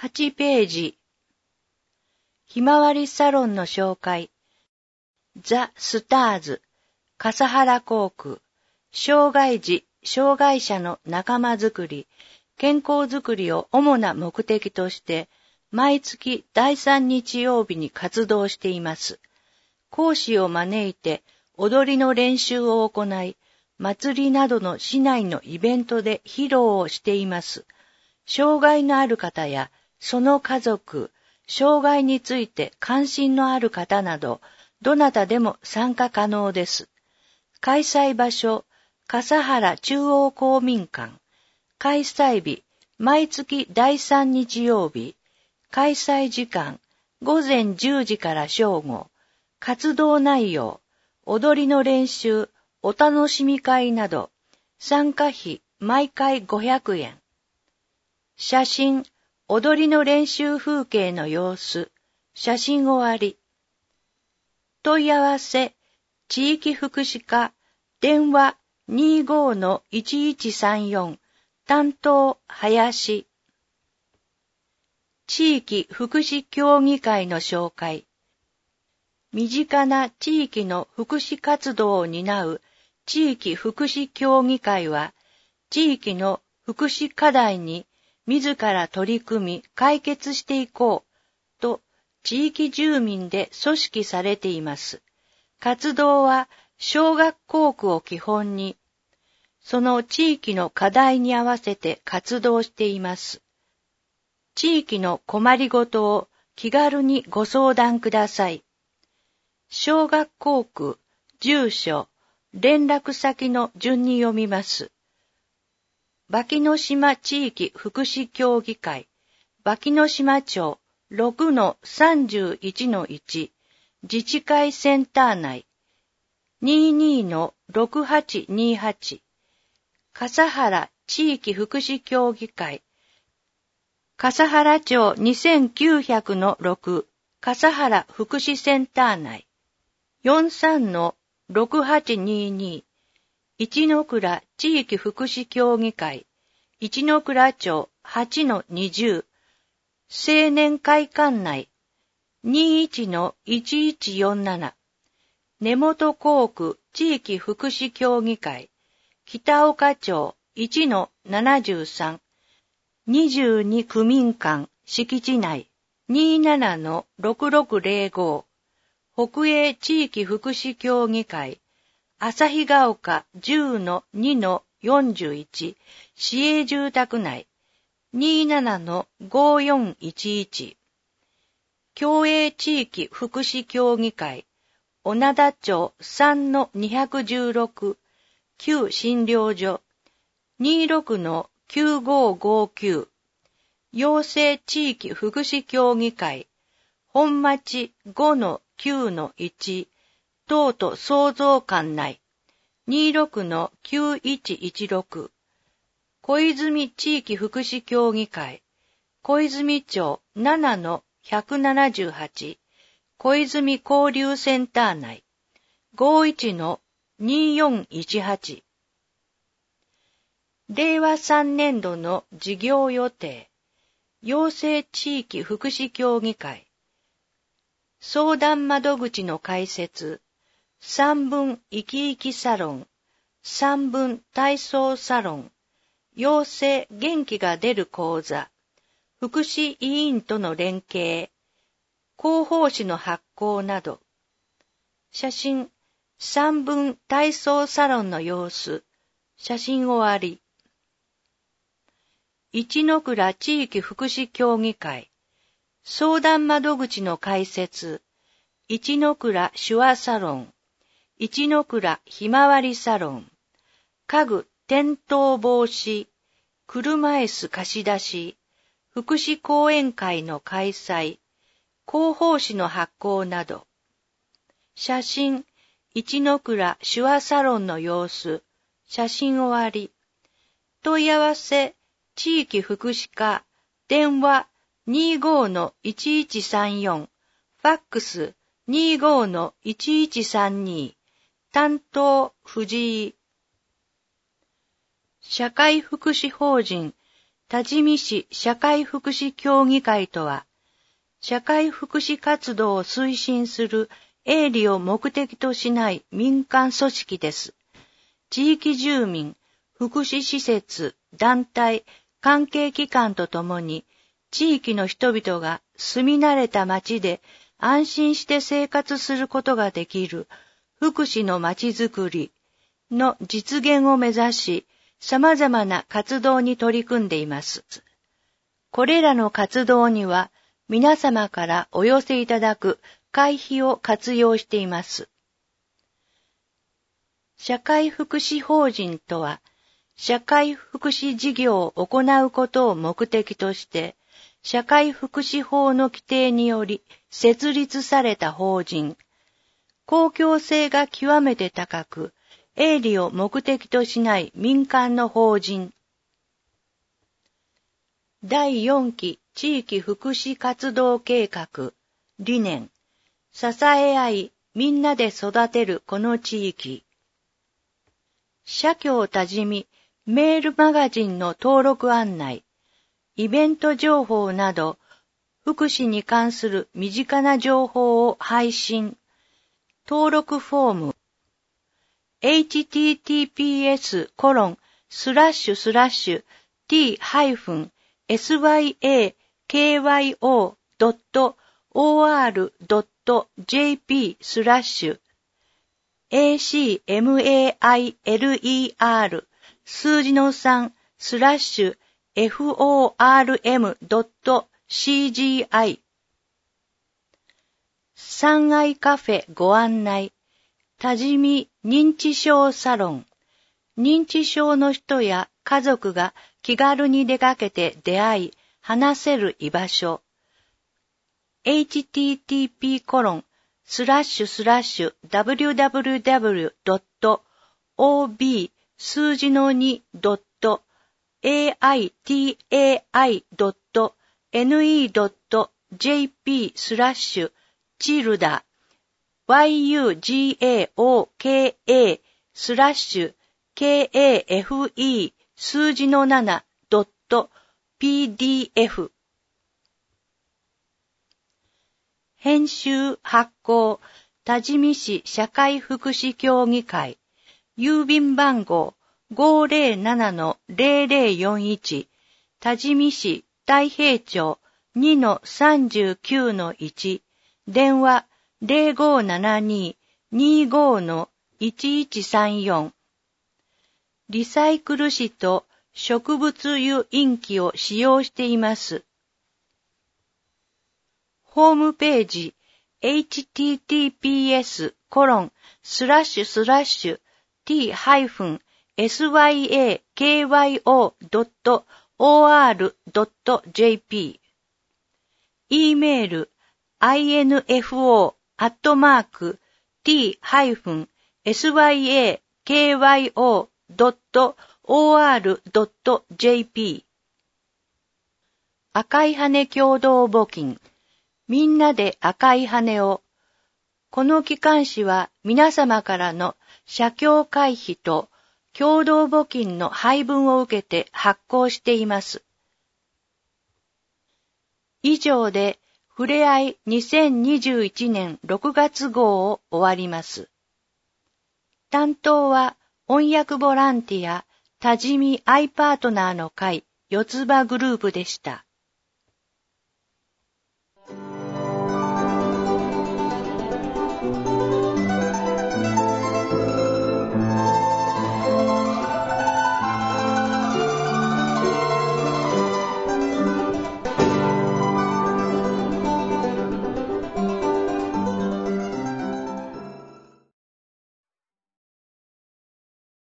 8ページ。ひまわりサロンの紹介。ザ・スターズ、笠原航空、障害児・障害者の仲間づくり、健康づくりを主な目的として、毎月第3日曜日に活動しています。講師を招いて踊りの練習を行い、祭りなどの市内のイベントで披露をしています。障害のある方やその家族、障害について関心のある方など、どなたでも参加可能です。開催場所、笠原中央公民館。開催日、毎月第3日曜日。開催時間、午前10時から正午。活動内容、踊りの練習、お楽しみ会など。参加費、毎回500円。写真、踊りの練習風景の様子。写真終わり。問い合わせ、地域福祉課、電話 25-1134、担当、林。地域福祉協議会の紹介。身近な地域の福祉活動を担う地域福祉協議会は、地域の福祉課題に自ら取り組み解決していこうと、地域住民で組織されています。活動は小学校区を基本に、その地域の課題に合わせて活動しています。地域の困りごとを気軽にご相談ください。小学校区、住所、連絡先の順に読みます。脇の島地域福祉協議会、脇の島町 6-31-1、自治会センター内、22-6828、笠原地域福祉協議会、笠原町 2900-6、笠原福祉センター内、43-6822、一ノ倉地域福祉協議会、一ノ倉町 8-20、青年会館内、21-1147、根本校区地域福祉協議会、北岡町 1-73、22区民館敷地内、27-6605、北営地域福祉協議会、旭ヶ丘 10-2-41、市営住宅内、27-5411、共営地域福祉協議会、小名田町 3-216、旧診療所、26-9559、養成地域福祉協議会、本町 5-9-1、東都創造館内、26-9116、小泉地域福祉協議会、小泉町 7-178、小泉交流センター内、51-2418。令和3年度の事業予定、養成地域福祉協議会、相談窓口の開設、3分生き生きサロン、3分体操サロン、養成元気が出る講座、福祉委員との連携、広報誌の発行など。写真、3分体操サロンの様子、写真終わり。一ノ倉地域福祉協議会、相談窓口の開設、一ノ倉手話サロン、一ノ倉ひまわりサロン、家具転倒防止、車椅子貸し出し、福祉講演会の開催、広報誌の発行など。写真、一ノ倉手話サロンの様子、写真終わり。問い合わせ、地域福祉課、電話 25-1134、ファックス 25-1132、担当藤井。社会福祉法人多治見市社会福祉協議会とは、社会福祉活動を推進する営利を目的としない民間組織です。地域住民、福祉施設、団体、関係機関とともに、地域の人々が住み慣れた町で安心して生活することができる福祉の町づくりの実現を目指し、様々な活動に取り組んでいます。これらの活動には、皆様からお寄せいただく会費を活用しています。社会福祉法人とは、社会福祉事業を行うことを目的として、社会福祉法の規定により設立された法人、公共性が極めて高く、営利を目的としない民間の法人。第4期地域福祉活動計画、理念、支え合い、みんなで育てるこの地域。社協多治見メールマガジンの登録案内、イベント情報など、福祉に関する身近な情報を配信。登録フォーム。https://t-sykyo.org.acmail数字の 3/form.cgi 三愛カフェご案内、多治見認知症サロン、認知症の人や家族が気軽に出かけて出会い、話せる居場所。http://www.ob 数字の 2.ai.ne.jp/yugaoka/kafe 数字の 7.pdf 編集発行多治見市社会福祉協議会郵便番号 507-0041 多治見市太平町 2-39-1 電話 0572-25-1134 リサイクル紙と植物油インキを使用しています。ホームページ https://t-syakyo.or.jp e メール info@t-syakyo.or.jp 赤い羽共同募金みんなで赤い羽を。この機関誌は皆様からの社協会費と共同募金の配分を受けて発行しています。以上で、ふれあい2021年6月号を終わります。担当は翻訳ボランティア多治見アイパートナーの会四つ葉グループでした。